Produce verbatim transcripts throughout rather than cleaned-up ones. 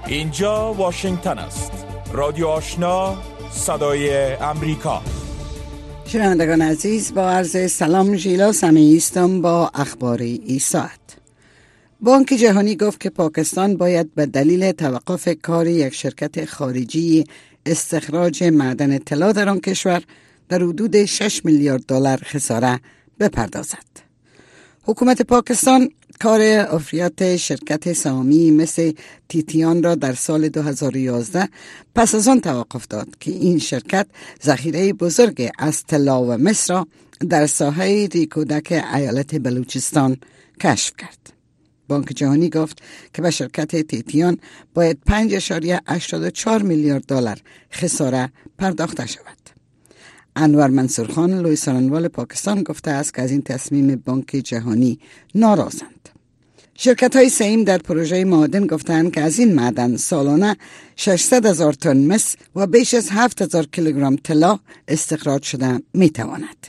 اینجا واشنگتن است. رادیو آشنا، صدای امریکا. شنوندگان عزیز، با عرض سلام، ژیلا سمیعی هستم با اخبار این ساعت. بانک جهانی گفت که پاکستان باید به دلیل توقف کار یک شرکت خارجی استخراج معدن طلا در آن کشور در حدود شش میلیارد دلار خساره بپردازد. حکومت پاکستان کار افریات شرکت سهامی مثل تیتیان را در سال دو هزار و یازده پس از آن توقف داد که این شرکت ذخیره بزرگ از طلا و مس را در ساحه ریکودک ایالت بلوچستان کشف کرد. بانک جهانی گفت که به شرکت تیتیان باید پنج اشاریه هشتاد و چهار میلیارد دلار خساره پرداخته شود. انور منصورخان لوی سارنوال پاکستان گفته است که از این تصمیم بانک جهانی ناراضند. شرکت های سهیم در پروژه معادن گفتند که از این معدن سالانه ششصد هزار تن مس و بیش از هفت هزار کیلوگرم طلا استخراج شده می تواند.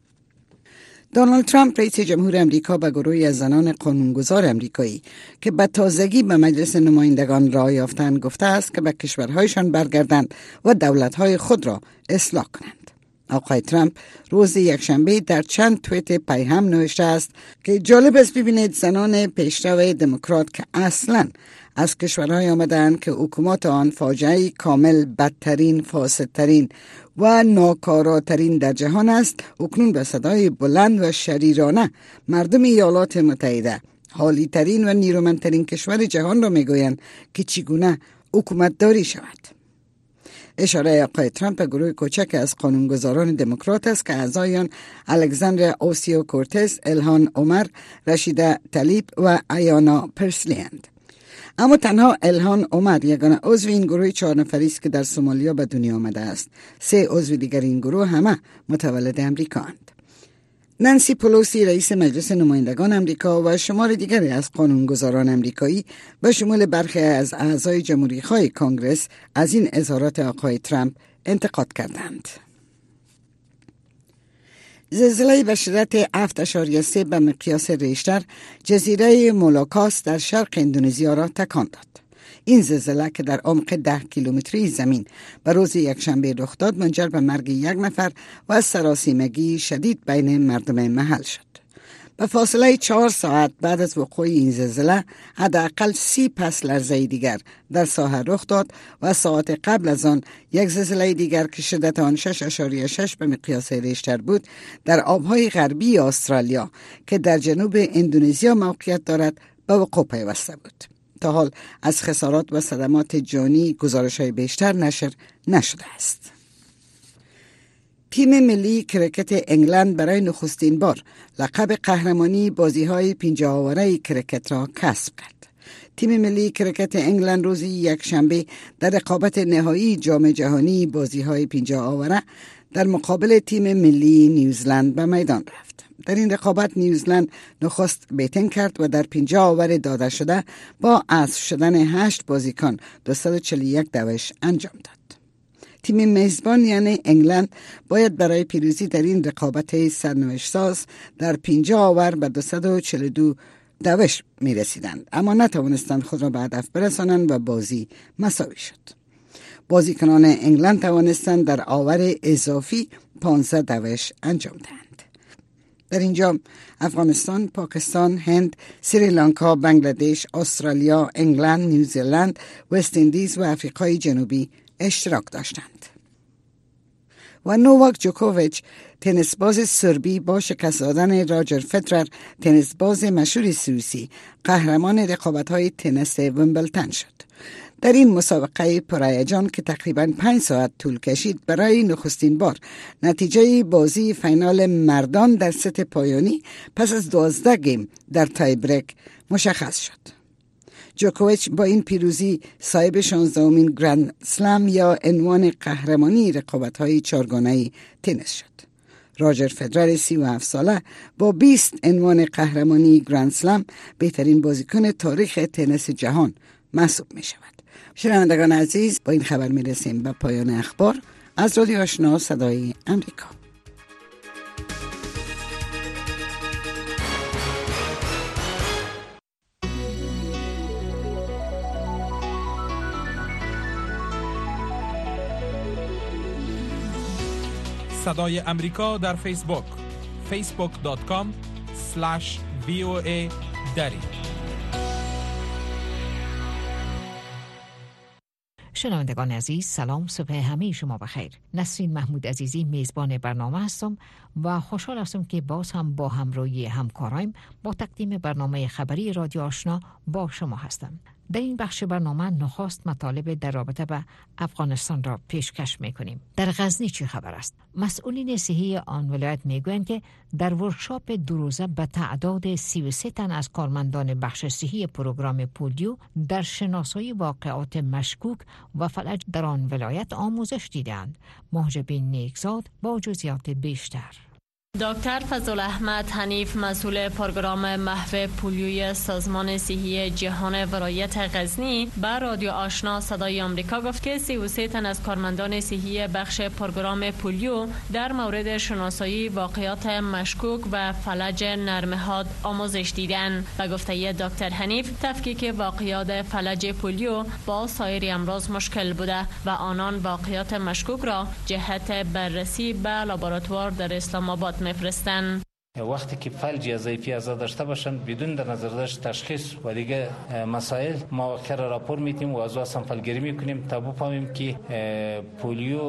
دونالد ترامپ رئیس جمهور امریکا به گروهی از زنان قانونگذار امریکایی که به تازگی به مجلس نمایندگان راه یافتند گفته است که به کشورهایشان برگردند و دولت‌های خود را اصلاح کنند. آقای ترامپ روز یکشنبه در چند توییت پیهم نوشته است که جالب است ببینید زنان پیشرو دموکرات که اصلاً از کشورهای آمدند که حکومت آن فاجعه کامل بدترین، فاسدترین و ناکاراترین در جهان است، اکنون به صدای بلند و شریرانه مردم ایالات متحده، حالی ترین و نیرومندترین کشور جهان را میگویند که چگونه حکومت داری شود. اشاره آقای ترامپ به گروه کوچک از قانونگذاران دموکرات است که اعضایان الکساندر اوسیو کورتز، الهان عمر، رشیده طلیب و ایانا پرسلی اند. اما تنها الهان عمر یگانه عضو این گروه چهار نفری است که در سومالیا به دنیا آمده است. سه عضو دیگر این گروه همه متولد امریکا اند. نانسی پلوسی رئیس مجلس نمایندگان امریکا و شمار دیگری از قانونگذاران امریکایی به شمول برخی از اعضای جمهوری‌خواه کنگرس از این اظهارات آقای ترامپ انتقاد کردند. زلزله به شدت هفت اشاریه سه به مقیاس ریشتر جزیره مولاکاس در شرق اندونزیا را تکان داد. این زلزله که در عمق ده کیلومتری زمین به روز یکشنبه رخ داد منجر به مرگ یک نفر و سراسیمگی شدید بین مردم محل شد. به فاصله چهار ساعت بعد از وقوع این زلزله حداقل سی پس لرزه دیگر در ساحه رخ داد و ساعت قبل از آن یک زلزله دیگر که شدت آن شش اشاریه شش به مقیاس ریشتر بود در آبهای غربی استرالیا که در جنوب اندونزیا موقعیت دارد به وقوع پیوسته بود. تا حال از خسارات و صدمات جانی گزارش‌های بیشتر نشر نشده است. تیم ملی کرکت انگلند برای نخستین بار لقب قهرمانی بازی‌های پنجاه آوره کرکت را کسب کرد. تیم ملی کرکت انگلند روز یکشنبه در رقابت نهایی جام جهانی بازی‌های پنجاه آوره در مقابل تیم ملی نیوزلند به میدان رفت. در این رقابت نیوزلند نخست بیتینگ کرد و در پنجاه آور داده شده با حذف شدن هشت بازیکن دویست و چهل و یک دوش انجام داد. تیم میزبان یعنی انگلند باید برای پیروزی در این رقابت سرنوشت ساز در پنجاه آور به دویست و چهل و دو دوش می رسیدند، اما نتوانستند خود را به هدف برسانند و بازی مساوی شد. بازیکنان انگلند توانستند در آور اضافی پانزده دوش انجام دهند. در اینجا افغانستان، پاکستان، هند، سریلانکا، بنگلادش، استرالیا، انگلند، نیوزیلند، وست اندیز و آفریقای جنوبی اشتراک داشتند. و نوواک جوکوویچ تنیس باز سربی با شکست دادن راجر فدرر تنیس باز مشهور سوئیسی قهرمان رقابت‌های تنیس ویمبلدن شد. در این مسابقه پرهیجان که تقریباً پنج ساعت طول کشید برای نخستین بار نتیجه بازی فینال مردان در ست پایانی پس از دوازده گیم در تای بریک مشخص شد. جوکوویچ با این پیروزی صاحب شانزدهمین گرند سلم یا عنوان قهرمانی رقابت‌های چهارگانه تنیس شد. راجر فدرر سی و هفت ساله با بیست عنوان قهرمانی گرند سلم بهترین بازیکن تاریخ تنیس جهان محسوب می شود. شنوندگان عزیز، با این خبر می رسیم به پایان اخبار از رادیو آشنا صدای امریکا. صدای امریکا در فیسبوک فیسبوک دات کام اسلش وی او ای دری. شنوندگان عزیز، سلام، صبح همه شما بخیر. نسرین محمود عزیزی میزبان برنامه هستم و خوشحال هستم که باز هم با همراهی همکارایم با تقدیم برنامه خبری رادیو آشنا با شما هستم. در این بخش برنامه نخست مطالب در رابطه با افغانستان را پیشکش میکنیم. در غزنی چه خبر است؟ مسئولین صحی آن ولایت میگویند که در ورکشاپ دو روزه به تعداد سی و سه تن از کارمندان بخش صحی پروگرام پولیو در شناسایی واقعات مشکوک و فلج در آن ولایت آموزش دیدند. محجبین نیکزاد با جزئیات بیشتر. دکتر فضل احمد حنیف، مسئول پروگرام محو پولیوی سازمان صحی جهان ولایت غزنی، به رادیو آشنا صدای آمریکا گفت که سی و سه تن از کارمندان صحی بخش پروگرام پولیو در مورد شناسایی واقعات مشکوک و فلج نرمهاد آموزش دیدند. و گفته دکتر حنیف، تفکیک واقعات فلج پولیو با سایر امراض مشکل بوده و آنان واقعات مشکوک را جهت بررسی به لابراتوار در اسلام آباد میفرستن. وقتی که فلج ضعیفی از داشته باشن بدون در نظر داشت تشخیص و دیگه مسائل ما واقعا راپور میتیم و از او سامپلگیری میکنیم تا بفهمیم که پولیو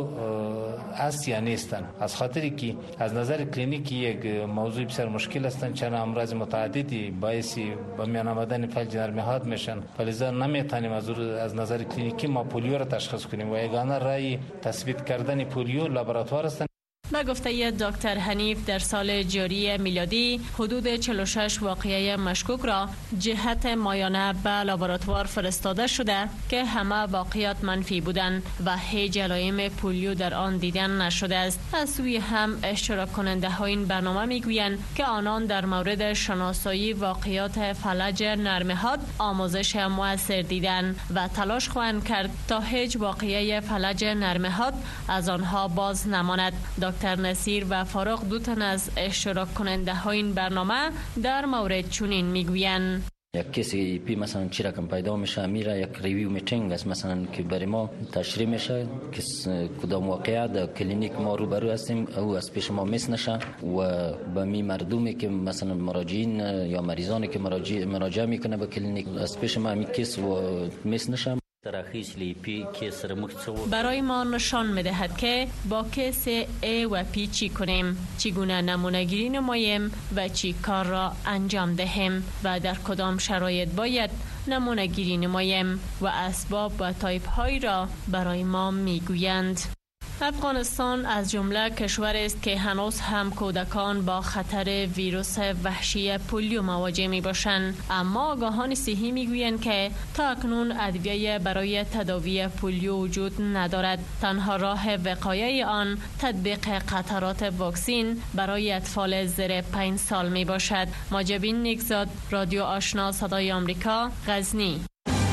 است یا نیستن. از خاطری که از نظر کلینیکی یک موضوع بسیار مشکل هستن، چون امراض متعددی باعث به میان آمدن فلج نرمهاد میشن، فلذا نمیتونیم از از نظر کلینیکی ما پولیو را تشخیص کنیم و یگانه رای تثبیت کردن پولیو لابراتوار است. به گفته دکتر حنیف، در سال جاری میلادی حدود چهل و شش واقعه مشکوک را جهت مایانه به لابراتوار فرستاده شده که همه واقعات منفی بودند و هیچ علائم پولیو در آن دیدن نشده است. از سوی هم اشتراک کننده های این برنامه میگویند که آنان در مورد شناسایی واقعات فلج نرمهاد آموزش مؤثر دیدند و تلاش خواهند کرد تا هیچ واقعه فلج نرمهاد از آنها باز نماند. دکتر نصیر و فاروق، دو تن از اشتراک کننده های این برنامه، در مورد چنین میگویند: یک کسی پی مثلا چی رقم پیدا میشه، میره یک ریویو میتینگ است مثلا که برای ما تشریح میشه که کدام واقعیت در کلینیک ما روبرو هستیم او از پیش ما میس نشه و به می مردمی که مثلا مراجعین یا مریضانی که مراجعه مراجعه میکنه به کلینیک از پیش ما می کس و میس نشه. برای ما نشان می‌دهد که با کیس A و P چی کنیم، چگونه نمونه گیری نماییم و چی کار را انجام دهیم و در کدام شرایط باید نمونه گیری نماییم و اسباب و تایپ هایی را برای ما میگویند. افغانستان از جمله کشور است که هنوز هم کودکان با خطر ویروس وحشی پولیو مواجه می باشند، اما آگاهان صحی می گویند که تا اکنون ادویه برای تداوی پولیو وجود ندارد. تنها راه وقایه آن تطبیق قطرات واکسین برای اطفال زیر پنج سال می باشد. محجبین نیکزاد، رادیو آشنا صدای آمریکا، غزنی.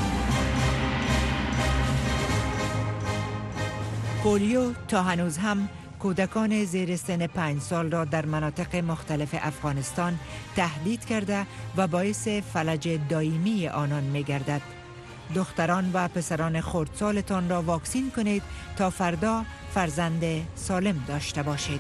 پولیو تا هنوز هم کودکان زیر سن پنج سال را در مناطق مختلف افغانستان تهدید کرده و باعث فلج دائمی آنان می گردد. دختران و پسران خردسالتان را واکسین کنید تا فردا فرزند سالم داشته باشید.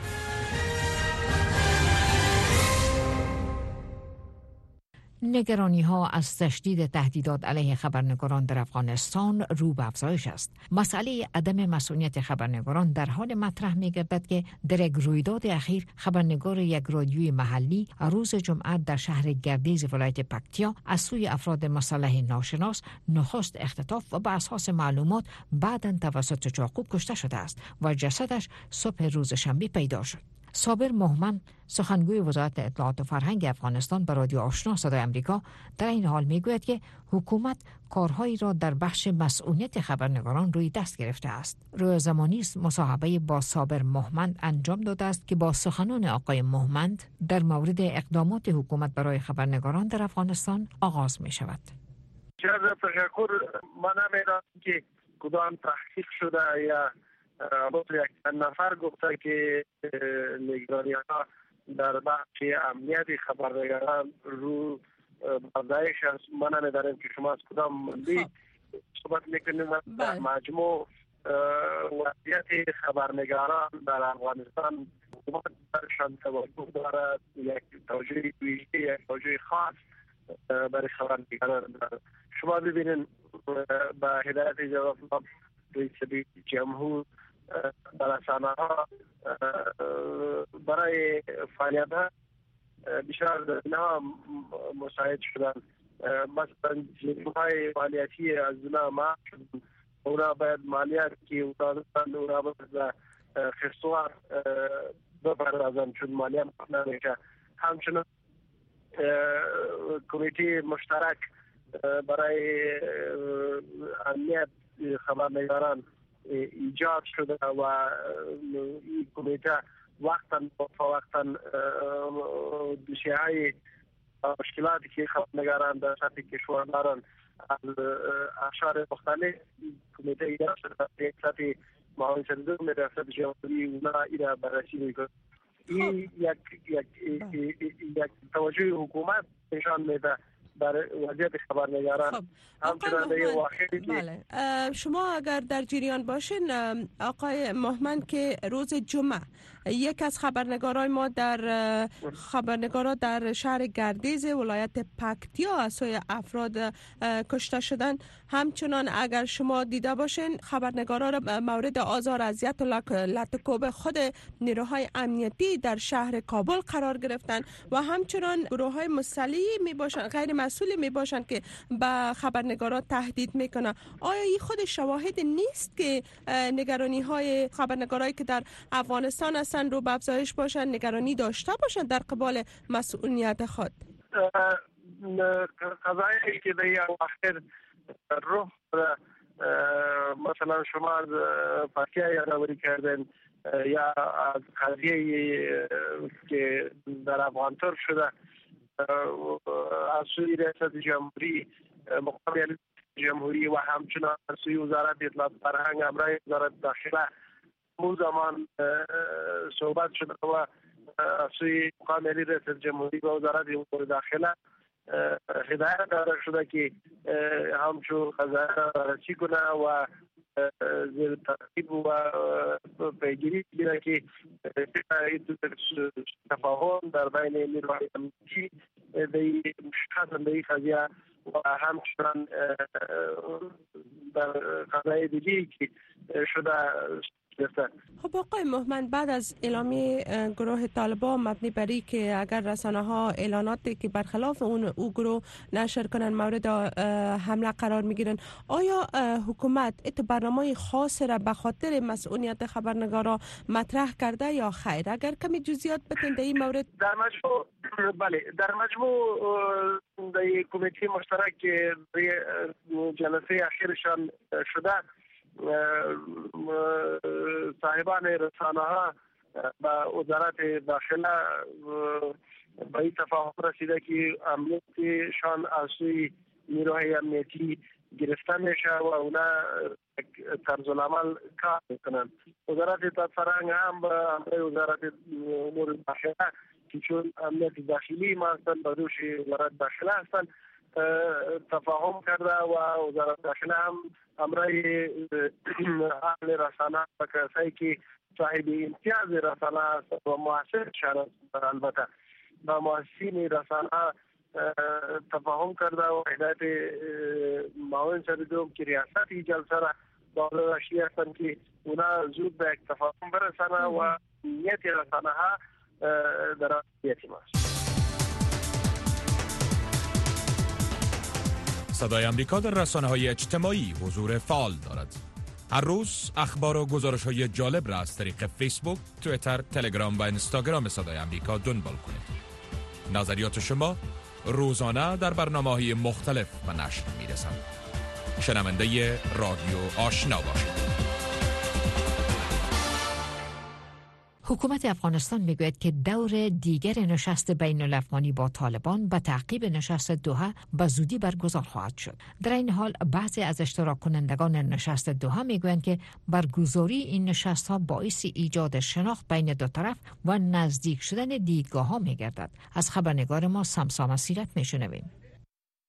نگرانی ها از تشدید تهدیدات علیه خبرنگاران در افغانستان رو به افزایش است. مسئله عدم مسئولیت خبرنگاران در حال مطرح می گردد که در یک رویداد اخیر خبرنگار یک رادیوی محلی روز جمعه در شهر گردیز ولایت پکتیا از سوی افراد مسلح ناشناس نخست اختطاف و بر اساس معلومات بعداً توسط چاقو کشته شده است و جسدش صبح روز شنبه پیدا شد. صابر مهمن، سخنگوی وزارت اطلاعات و فرهنگ افغانستان، به رادیو آشنا صدای امریکا در این حال میگوید که حکومت کارهایی را در بخش مسئولیت خبرنگاران روی دست گرفته است. روی زمانی است مصاحبه با صابر مهمن انجام داده است که با سخنان آقای مهمن در مورد اقدامات حکومت برای خبرنگاران در افغانستان آغاز می شود. چرا تشکر، من نمیدانم که کدام تحقیق شده یا با یک نفر گفته که نگرانی ها در بخش امنیت خبرنگاران رو برداشت است. من ندارم که شما از کدام منبع صحبت میکنیم. در مجموع وضعیت خبرنگاران در افغانستان حکومت برشان توجه دارد، یک توجه ویژه، یک توجه خاص برای خبرنگاران دارد. شما ببینید با هدایت جناب رئیس جمهور در رسانه‌ها برای فعالیت‌ها بیشتر در اینها مساعد شدن. مثلا جریمه‌های مالیاتی از اینها معاف شدن. اونا باید مالیات که اونا اونا باید خصوصا بپردازن چون مالیات نمیشه. همچنین کمیته مشترک برای امنیت خبرنگاران ایجاد شده و این کمیته وقتا وقتا دوسیه‌های مشکلاتی که خبرنگاران در سطح کشور دارن از اشعار مختلف کمیته ایجاد شده در سطح معاون سرزوم ریاست جمهوری اونا اینا بررسی میکنه. این یک یک یک توجه حکومت نشان میده در وضعیت خبرنگاران. خب. بله. شما اگر در جریان باشین آقای مهمن که روز جمعه یک از خبرنگارای ما در خبرنگارا در شهر گردیز ولایت پکتیا از سوی افراد کشته شدن. همچنان اگر شما دیده باشین خبرنگارا را مورد آزار اذیت و لطکوب خود نیروهای امنیتی در شهر کابل قرار گرفتن و همچنان گروه‌های مسلحی می باشند غیر مسئولی می باشند که به خبرنگارا تهدید میکنه. آیا این خود شواهد نیست که نگرانی های خبرنگارایی که در افغانستان هستند رو به افزایش باشند، نگرانی داشته باشند در قبال مسئولیت خود؟ قضایی که در اواخر رخ مثلا شما از پکتیا یادآوری کردن یا از قضیه که در افغانستان شده از سوی ریاست جمهوری مقابل جمهوری و همچنان از سوی وزارت اطلاعات فرهنگ امرای وزارت داخله اون زمان صحبت شده و از سوی مقابل ریاست جمهوری و وزارت امور داخله هدایت داده شده که همچون قضایه بررسی کنه و زیر تعقیب و پیگیری کنه که تفاهم در بین نیروهای امنیتی در این قضیه و همچنان در قضایای دیگری که شده گرفتن. خب آقای مهمن، بعد از اعلامیه گروه طالبان مبنی بر این که اگر رسانه ها اعلاناتی که برخلاف اون او گروه نشر کنن مورد حمله قرار میگیرن، آیا حکومت ات برنامه خاص را به خاطر مسئولیت خبرنگارا مطرح کرده یا خیر؟ اگر کمی جزئیات بتین در این مورد. در مجموع بله در مجموع در کمیته مشترک که جلسه اخیرشان شده صاحبان رسانه ها با وزارت داخله به این تفاهم رسیده که امنیتشان از سوی نیروهای امنیتی گرفته میشه و اونا طرز العمل کار میکنن. وزارت اطلاعات فرهنگ هم با وزارت امور داخله که چون امنیت داخلی ما هستن با دوش وزارت داخله هستن تفاهم کرده و وزارت داخله هم امرای اهل رسانه و کسایی که صاحب امتیاز رسانه هست و مؤثر شهر البته با مؤثرین رسانه تفاهم کرده و هدایت معاون سرزوم که ریاست این جلسه را داخل رشتی هستند که اونا زود به یک تفاهم برسانه و نیت رسانه ها در نیت ماست. صدای امریکا در رسانه‌های اجتماعی حضور فعال دارد. هر روز اخبار و گزارش‌های جالب را از طریق فیسبوک، توییتر، تلگرام و اینستاگرام صدای امریکا دنبال کنید. نظریات شما روزانه در برنامه‌های مختلف و نشر می‌رسند. شنونده رادیو آشنا باشید. حکومت افغانستان میگوید که دور دیگر نشست بین الافغانی با طالبان به تعقیب نشست دوحه به زودی برگزار خواهد شد. در این حال بعضی از اشتراک کنندگان نشست دوحه میگویند که برگزاری این نشست ها باعث ایجاد شناخت بین دو طرف و نزدیک شدن دیدگاه ها میگردد. از خبرنگار ما سمسام سیرت میشنویم.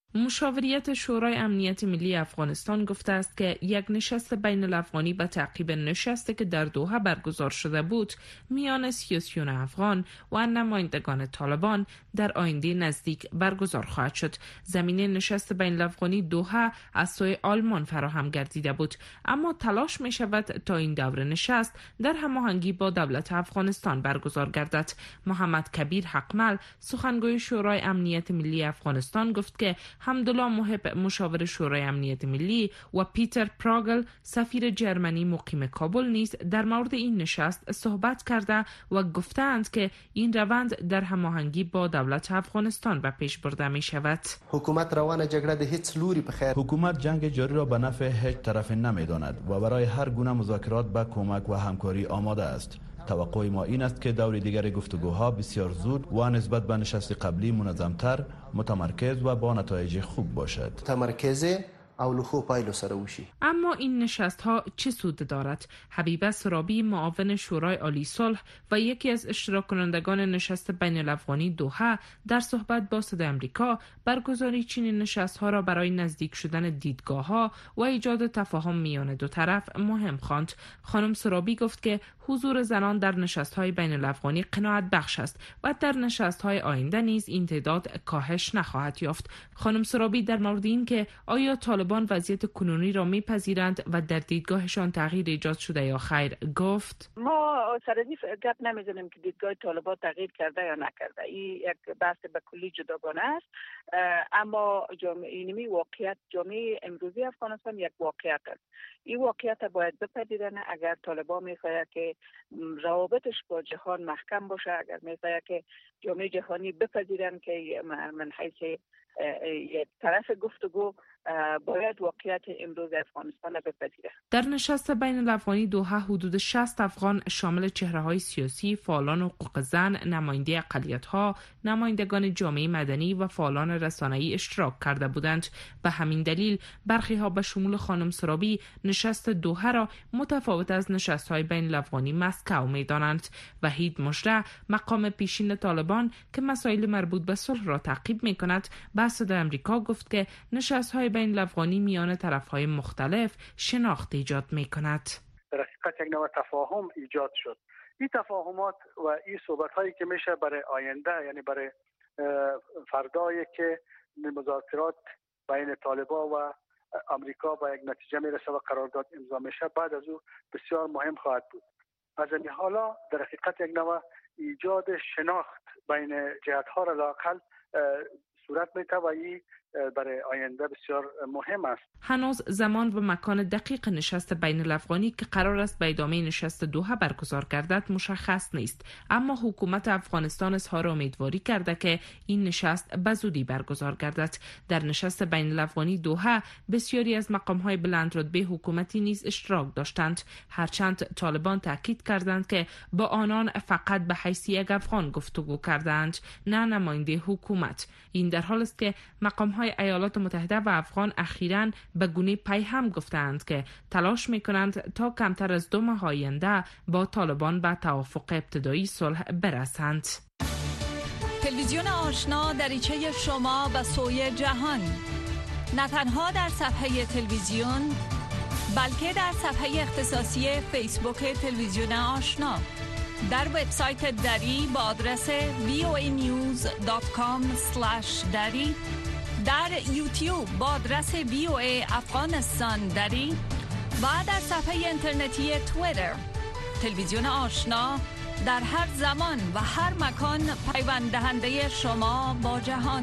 مشاوریت شورای امنیت ملی افغانستان گفته است که یک نشست بین الافغانی به تعقیب نشستی که در دوحه برگزار شده بود میان سیاسیون افغان و نمایندگان طالبان در آینده نزدیک برگزار خواهد شد. زمینه نشست بین الافغانی دوحه از سوی آلمان فراهم گردیده بود، اما تلاش می شود تا این دور نشست در هماهنگی با دولت افغانستان برگزار گردد. محمد کبیر حقمل سخنگوی شورای امنیت ملی افغانستان گفت که حمدالله محب مشاور شورای امنیت ملی و پیتر پراگل سفیر جرمنی مقیم کابل نیز در مورد این نشست صحبت کرده و گفتند که این روند در هماهنگی با دولت افغانستان به پیش برده می شود. حکومت روان جګړه د هیڅ لوري په خیر حکومت جنگ جاری را به نفع هیچ طرف نمی داند و برای هر گونه مذاکرات به کمک و همکاری آماده است. توقع ما این است که دور دیگر گفتگوها بسیار زود و نسبت به نشست قبلی منظمتر، متمرکز و با نتایج خوب باشد. تمرکز او له خو پایلو سره وشي. اما این نشست ها چه سود دارد؟ حبیبه سرابی معاون شورای عالی صلح و یکی از اشتراک کنندگان نشست بین الافغانی دوحه در صحبت با صدای آمریکا برگزاری چنین نشست ها را برای نزدیک شدن دیدگاه ها و ایجاد تفاهم میان دو طرف مهم خواند. خانم سرابی گفت که حضور زنان در نشست های بین الافغانی قناعت بخش است و در نشست های آینده نیز این تعداد کاهش نخواهد یافت. خانم سرابی در مورد این که آیا طالبان وضعیت کنونی را میپذیرند و در دیدگاهشان تغییر ایجاد شده یا خیر گفت: ما سرزیف گپ نمیزنیم که دیدگاه طالبان تغییر کرده یا نکرده. این یک بحث به کلی جداگانه است، اما جامعه اینمی واقعیت جامعه امروزی افغانستان یک واقعیت است. این واقعیت باید بپذیرن. اگر طالبان میخواهد که روابطش با جهان محکم باشه، اگر میخواهد که جامعه جهانی بپذیرن که من حیث یک طرف گفتگو باید واقعیت امروز افغانستان را بپذیره. در نشست بین الافغانی دوحه حدود شصت افغان شامل چهره‌های سیاسی، فعالان حقوق زن، نماینده اقلیت‌ها، نمایندگان جامعه مدنی و فعالان رسانه‌ای اشتراک کرده بودند. به همین دلیل برخی‌ها به شمول خانم سرابی نشست دوحه را متفاوت از نشست‌های بین الافغانی مسکو می‌دانند. وحید مژده مقام پیشین طالبان که مسائل مربوط به صلح را تعقیب می‌کند، به صدای آمریکا گفت که نشست‌های بین الافغانی میان طرف‌های مختلف شناخت ایجاد می‌کند. در حقیقت یک نوع تفاهم ایجاد شد. این تفاهمات و این صحبت‌هایی که میشه برای آینده، یعنی برای فردایی که مذاکرات بین طالبان و آمریکا به یک نتیجه میرسه و قرارداد امضا میشه، بعد از او بسیار مهم خواهد بود. از این حالا در حقیقت یک نوع ایجاد شناخت بین جهت‌ها را لااقل صورت می‌ده و این برای آینده بسیار مهم است. هنوز زمان و مکان دقیق نشست بین الافغانی که قرار است به ادامه نشست دوحه برگزار گردد مشخص نیست، اما حکومت افغانستان اظهار امیدواری کرده که این نشست به زودی برگزار گردد. در نشست بین الافغانی دوحه بسیاری از مقام‌های بلند رتبه حکومتی نیز اشتراک داشتند، هرچند طالبان تاکید کردند که با آنان فقط به حیث یک افغان گفتگو کردند، نه نماینده حکومت. این در حالی است که مقام‌های ایالات متحده و افغان اخیراً به گونه پیهم گفتند که تلاش می‌کنند تا کمتر از دو ماه آینده با طالبان به توافق ابتدایی صلح برسند. تلویزیون آشنا دریچه شما به سوی جهان، نه تنها در صفحه تلویزیون بلکه در صفحه اختصاصی فیسبوک تلویزیون آشنا، در وبسایت دری با آدرس وی او ای نیوز دات کام اسلش دری، در یوتیوب با آدرس وی او ای افغانستان دری و در صفحه اینترنتی توییتر. تلویزیون آشنا در هر زمان و هر مکان پیوند دهنده شما با جهان.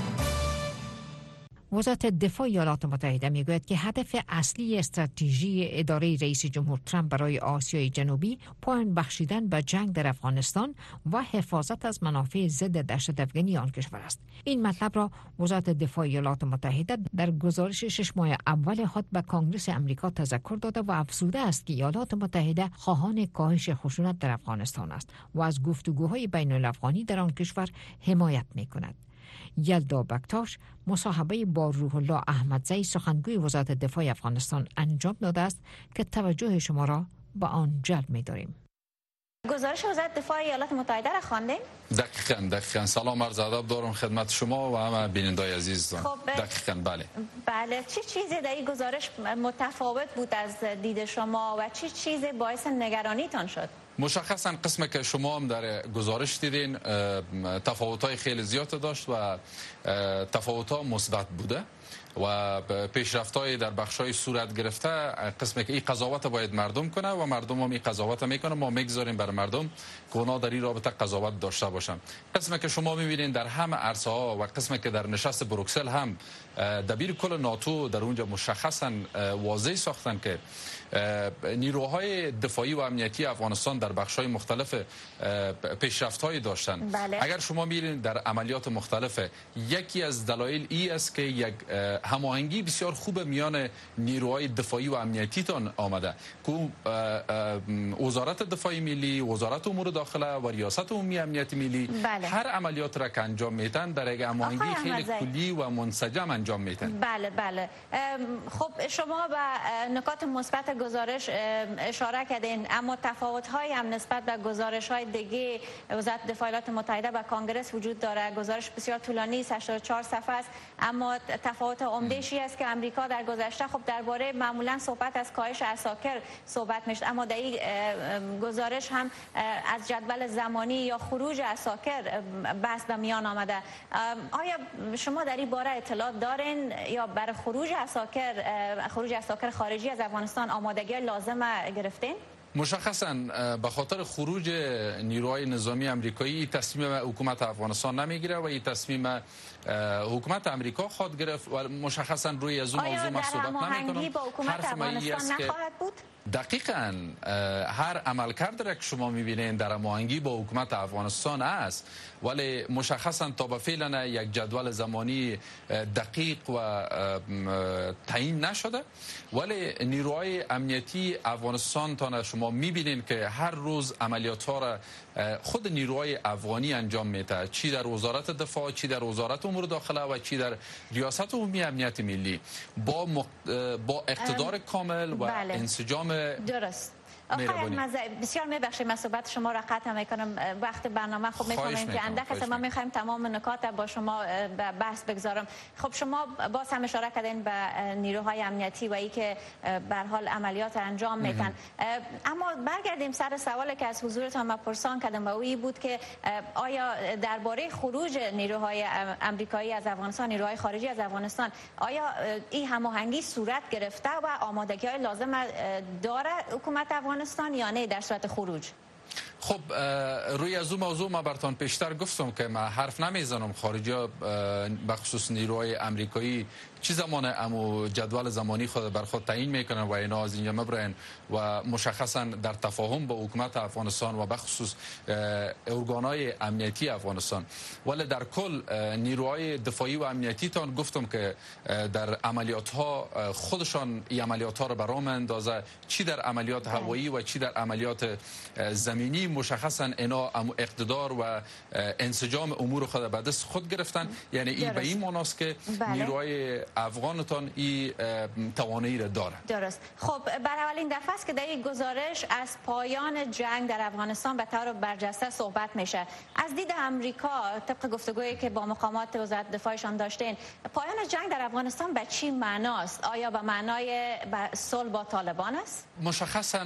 وزارت دفاع ایالات متحده میگوید که هدف اصلی استراتژی اداره رئیس جمهور ترامپ برای آسیای جنوبی پایان بخشیدن به جنگ در افغانستان و حفاظت از منافع ضد دهشت‌افکنی آن کشور است. این مطلب را وزارت دفاع ایالات متحده در گزارش شش ماه اول خود به کانگرس امریکا تذکر داده و افزوده است که ایالات متحده خواهان کاهش خشونت در افغانستان است و از گفتگوهای بین الافغانی در آن کشور حمایت می‌کند. یلدا بکتاش مصاحبه با روح الله احمدزی سخنگوی وزارت دفاع افغانستان انجام داده است که توجه شما را به آن جلب می‌داریم. گزارش وزارت دفاع ایالات متحده را خواندین؟ دقیقاً دقیقاً سلام عرض ادب دارم خدمت شما و همه بینندای عزیز. خب دقیقاً بله بله چه چیزی در این گزارش متفاوت بود از دید شما و چه چیزی باعث نگرانیتان شد؟ مشخصا قسمی که شما هم در گزارش دیدین تفاوت‌های خیلی زیاد داشت و تفاوت‌ها مثبت بوده و پیشرفت‌های در بخش‌های صورت گرفته. قسمی که این قضاوت باید مردم کنه و مردم هم این قضاوت میکنه، ما میگذاریم بر مردم که اونا در این رابطه قضاوت داشته باشن. قسمی که شما میبینین در همه عرصه ها و قسمی که در نشست بروکسل هم دبیر کل ناتو در اونجا مشخصا واضح ساختن که نیروهای دفاعی و امنیتی افغانستان در بخش‌های مختلف پیشرفت‌هایی داشتن. بله. اگر شما میرین در عملیات مختلف، یکی از دلایل ای است که یک هماهنگی بسیار خوب میان نیروهای دفاعی و امنیتی تان آمده که وزارت دفاع ملی، وزارت امور داخله و ریاست عمومی امنیت ملی بله. هر عملیات را که انجام میتن در یک هماهنگی خیلی کلی و منسجم انجام میتن. بله بله. خب شما به نکات مثبت گزارش اشاره کردین، اما تفاوت‌های هم نسبت به گزارش‌های دیگه وزارت دفاع ایالات متحده و کانگرس وجود داره. گزارش بسیار طولانی است، هشتاد و چهار صفحه است، اما تفاوت عمده‌ای است که امریکا در گذشته خب درباره معمولا صحبت از کاهش عساکر صحبت میشه، اما در این گزارش هم از جدول زمانی یا خروج عساکر بحث به میان آمده. آیا شما در این باره اطلاعات دارین یا برای خروج عساکر خروج عساکر خارجی از افغانستان آمادگی لازم گرفتین؟ مشخصا به خاطر خروج نیروهای نظامی امریکایی تصمیم حکومت افغانستان نمیگیره و این تصمیم حکومت امریکا خواهد گرفت و مشخصا روی از اون موضوع ما صحبت نمی‌کنم. با حکومت افغانستان نخواهد بود؟ دقیقاً هر عملکرد را که شما می‌بینید در هماهنگی با حکومت افغانستان است، ولی مشخصا تا به فعلا یک جدول زمانی دقیق و تعیین نشده. ولی نیروهای امنیتی افغانستان تا شما می‌بینید که هر روز عملیات‌ها را خود نیروهای افغانی انجام میده، چی در وزارت دفاع، چی در وزارت امور داخله و چی در ریاست عمومی امنیت ملی با مق... با اقتدار کامل و بله. انسجام درست. آقای بسیار میبخشید من صحبت شما را قطع میکنم، وقت برنامه خب میفهمیم که اندک است، ما میخوایم تمام نکات با شما به بحث بگذارم. خب شما باز هم اشاره کردین به نیروهای امنیتی و ای که به هر حال عملیات انجام میتن، اما برگردیم سر سوالی که از حضورتان ما پرسان کردم و اویی بود که آیا درباره خروج نیروهای امریکایی از افغانستان، نیروهای خارجی از افغانستان، آیا این هماهنگی صورت گرفته و آمادگی‌های لازم داره حکومت افغانستان یا نه در صورت خروج؟ خب روی از اون موضوع ما براتون پیشتر گفتم که ما حرف نمیزنم خارجی ها بخصوص نیروهای امریکایی چی زمان امو جدول زمانی خود بر خود تعیین میکنن و اینا از اینجا مبرن و مشخصا در تفاهم با حکومت افغانستان و بخصوص ارگانهای امنیتی افغانستان. ولی در کل نیروهای دفاعی و امنیتی تان گفتم که در عملیات ها خودشان این عملیات ها رو برام اندازه، چی در عملیات هوایی و چی در عملیات زمینی مشخصا اینا اقتدار و انسجام امور خود به دست خود گرفتن. یعنی این به این معناست که بله. نیروهای افغانتان این توانایی را داره. درست. خب برای اولین دفعه است که در این گزارش از پایان جنگ در افغانستان به طور برجسته صحبت میشه. از دید امریکا طبق گفتگویی که با مقامات وزارت دفاعشان داشتین، پایان جنگ در افغانستان به چی معناست؟ آیا به معنای صلح با طالبان است؟ مشخصا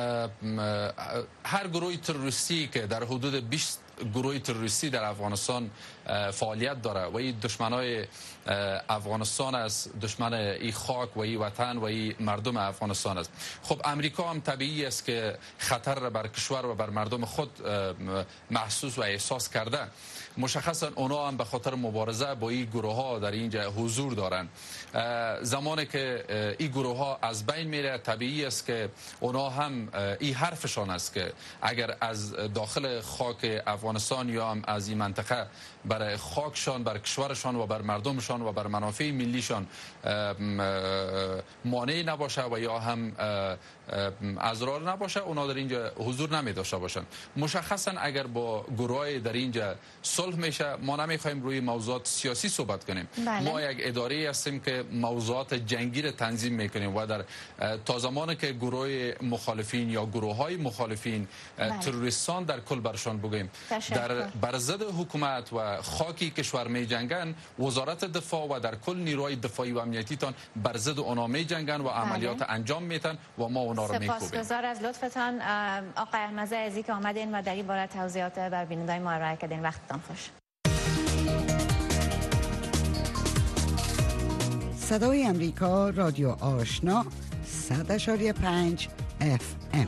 هر گروه تروریستی که در حدود بیست گروه تروریستی در افغانستان فعالیت داره و این دشمنای افغانستان است، دشمن این خاک و این وطن و این مردم افغانستان است. خب امریکا هم طبیعی است که خطر را بر کشور و بر مردم خود محسوس و احساس کرده. مشخصا اونا هم به خاطر مبارزه با این گروه ها در اینجا حضور دارن. زمانی که این گروه ها از بین میره طبیعی است که اونا هم این حرفشان است که اگر از داخل خاک افغانستان یا هم از این منطقه به بر خاکشان، بر کشورشان و بر مردمشان و بر منافع ملیشان مانع نباشه و یا هم اضرار نباشه، اونا در اینجا حضور نمی داشته باشند. مشخصا اگر با گروه در اینجا صلح میشه، ما نمیخوایم روی موضوعات سیاسی صحبت کنیم. بله. ما یک اداره هستیم که موضوعات جنگی را تنظیم میکنیم و در تا زمانی که گروه مخالفین یا گروه های مخالفین بله. تروریستان در کل برشان بگیم در بر ضد حکومت و خاکی کشور می جنگن، وزارت دفاع و در کل نیروهای دفاعی و امنیتی تان بر ضد اونا می جنگن و عملیات بله. انجام میتن و ما اونا رو میکوبیم. سپاسگزار از لطفتان آقای احمدزاده عزیزی که آمدین و در این باره توضیحات بر بینندگان ما ارائه کردین. وقتتان خوش. صدای امریکا، رادیو آشنا، صد اشاری پنج اف ام.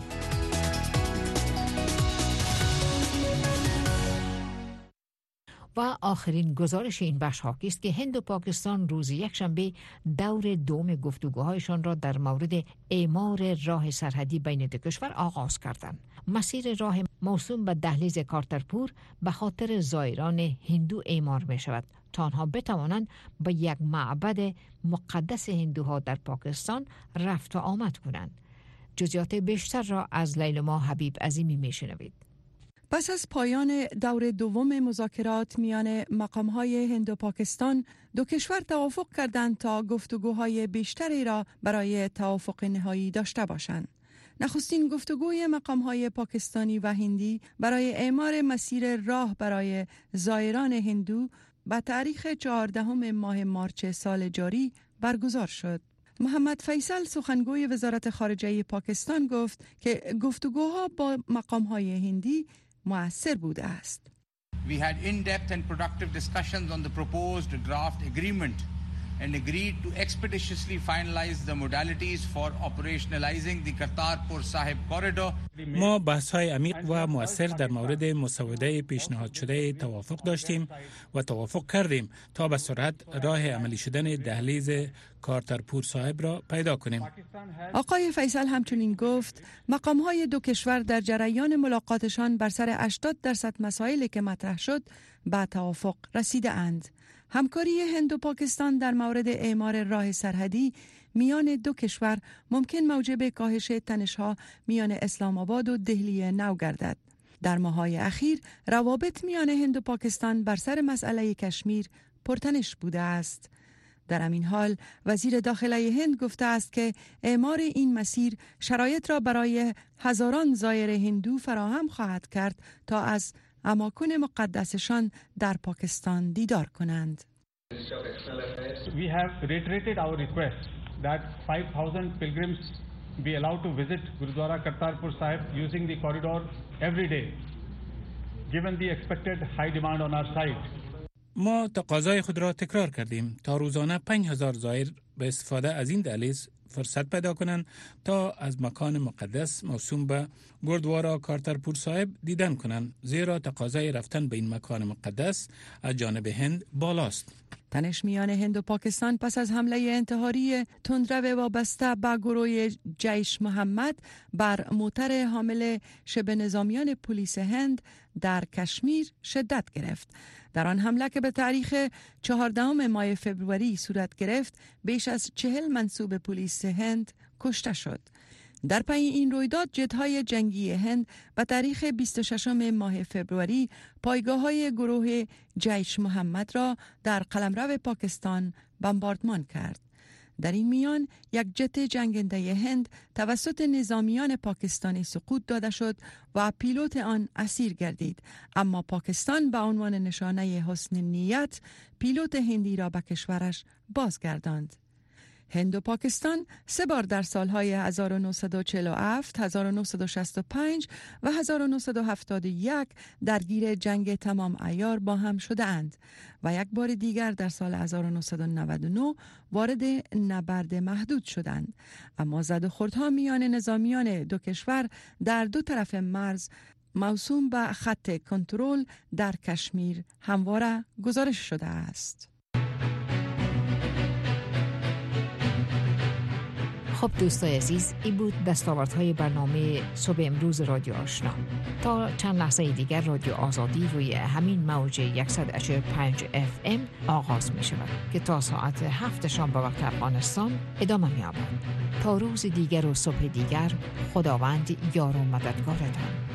و آخرین گزارش این بخش حاکی است که هند و پاکستان روز یکشنبه دور دوم گفتگوهایشان را در مورد اعمار راه سرحدی بین دو کشور آغاز کردند. مسیر راه موسوم به دهلیز کارترپور به خاطر زائران هندو اعمار می شود تا آنها بتوانند به یک معبد مقدس هندوها در پاکستان رفت و آمد کنند. جزئیات بیشتر را از لیلما حبیب عظیمی می شنوید. پس از پایان دور دوم مذاکرات میان مقام‌های هند و پاکستان، دو کشور توافق کردند تا گفتگوهای بیشتری را برای توافق نهایی داشته باشند. نخستین گفتگوی مقام‌های پاکستانی و هندی برای اعمار مسیر راه برای زائران هندو به تاریخ چهاردهم ماه مارچ سال جاری برگزار شد. محمد فیصل سخنگوی وزارت خارجه پاکستان گفت که گفتگوها با مقام‌های هندی مؤثر بوده است. We had in-depth and productive discussions on the proposed draft agreement and agreed to expeditiously finalize the modalities for operationalizing the Kartarpur Sahib corridor. ما بحث‌های عمیق و مؤثر در مورد مسوده پیشنهاد شده توافق داشتیم و توافق کردیم تا به سرعت راه عملی شدن دهلیز کارترپور صاحب را پیدا کنیم. آقای فیصل همچنین گفت مقام‌های دو کشور در جریان ملاقاتشان بر سر هشتاد درصد مسائلی که مطرح شد به توافق رسیده اند. همکاری هند و پاکستان در مورد اعمار راه سرحدی میان دو کشور ممکن موجب کاهش تنش‌ها میان اسلام آباد و دهلی نو گردد. در ماه‌های اخیر روابط میان هند و پاکستان بر سر مسئله کشمیر پرتنش بوده است. در همین حال وزیر داخله هند گفته است که اعمار این مسیر شرایط را برای هزاران زائر هندو فراهم خواهد کرد تا از اماکن مقدسشان در پاکستان دیدار کنند. We have reiterated our request that five thousand pilgrims be allowed to visit Gurudwara Kartarpur Sahib using the corridor every day, given the expected high demand on our side. ما تقاضای خود را تکرار کردیم تا روزانه پنج هزار زائر به استفاده از این دهلیز فرصت پیدا کنند تا از مکان مقدس موسوم به گردوارا کارترپور صاحب دیدن کنند، زیرا تقاضای رفتن به این مکان مقدس از جانب هند بالاست. تنش میان هند و پاکستان پس از حمله انتحاری تندرو وابسته به گروه جیش محمد بر موتر حامل شبه نظامیان پلیس هند در کشمیر شدت گرفت. در آن حمله که به تاریخ چهاردهم ماه فوریه صورت گرفت، بیش از چهل منصوب پلیس هند کشته شد. در پی این رویداد جت‌های جنگی هند به تاریخ بیست و ششم ماه فوریه پایگاه‌های گروه جیش محمد را در قلمرو پاکستان بمباردمان کرد. در این میان یک جت جنگنده هند توسط نظامیان پاکستانی سقوط داده شد و پیلوت آن اسیر گردید، اما پاکستان به عنوان نشانه حسن نیت پیلوت هندی را به کشورش بازگرداند. هند و پاکستان سه بار در سالهای هزار و نهصد و چهل و هفت، هزار و نهصد و شصت و پنج و هزار و نهصد و هفتاد و یک درگیر جنگ تمام عیار با هم شده اند و یک بار دیگر در سال هزار و نهصد و نود و نه وارد نبرد محدود شدند. اما زد و خوردها میان نظامیان دو کشور در دو طرف مرز موسوم به خط کنترل در کشمیر همواره گزارش شده است. خب دوستای عزیز، این بود دستاوردهای برنامه صبح امروز رادیو آشنا. تا چند لحظه دیگر رادیو آزادی روی همین موج صد و چهل و پنج اف ام آغاز می شود که تا ساعت هفت شام به وقت افغانستان ادامه می یابد. تا روز دیگر و صبح دیگر، خداوند یار و مددگارتان.